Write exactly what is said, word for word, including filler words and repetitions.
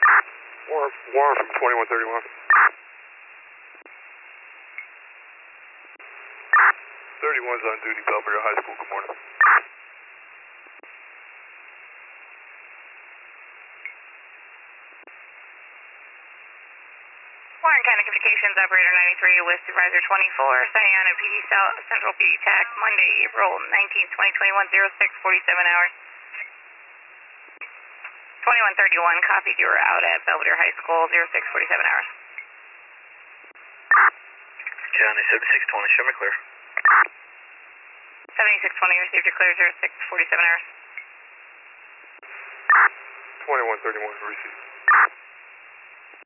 Warren, Warren from twenty-one thirty-one. thirty-one's on duty, Belvedere High School. Good morning. Warren County Communications Operator ninety-three with Supervisor twenty-four, signing on at P D South Central P D T A C, Monday, April nineteenth, twenty twenty-one, oh six forty-seven hours. twenty-one thirty-one, copied you were out at Belvedere High School, oh six forty-seven hours. County seventy-six twenty, show me clear. seventy-six twenty, received your clear, oh six forty-seven hours. twenty-one thirty-one, received.